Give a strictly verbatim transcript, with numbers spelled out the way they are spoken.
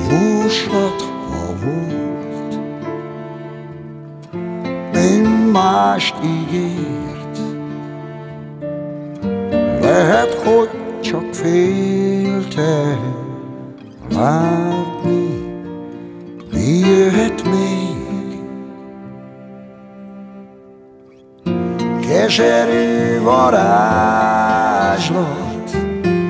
Jóslat, ha volt, mind mást ígért. Lehet, hogy csak félte látni, mi jöhet még. Keserű varázslat